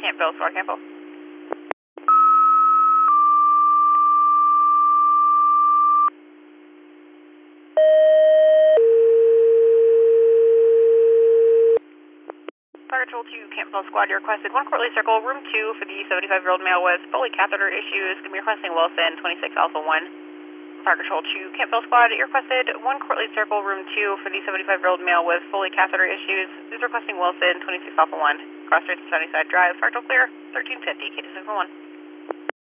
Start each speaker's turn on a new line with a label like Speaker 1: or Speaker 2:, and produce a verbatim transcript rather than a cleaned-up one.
Speaker 1: Campbell, Squad Campbell. Fire Control two, Campbell Squad, you requested one Courtly Circle, room two for the seventy-five-year-old male with Foley catheter issues. Going to be requesting Wilson, twenty-six Alpha one. Fire Control two, Campbell Squad, you requested one Courtly Circle, room two for the seventy-five-year-old male with Foley catheter issues. Is requesting Wilson, twenty-six Alpha one. Cross streets to Sunnyside Drive. Fire Control clear, thirteen fifty, K two six one one.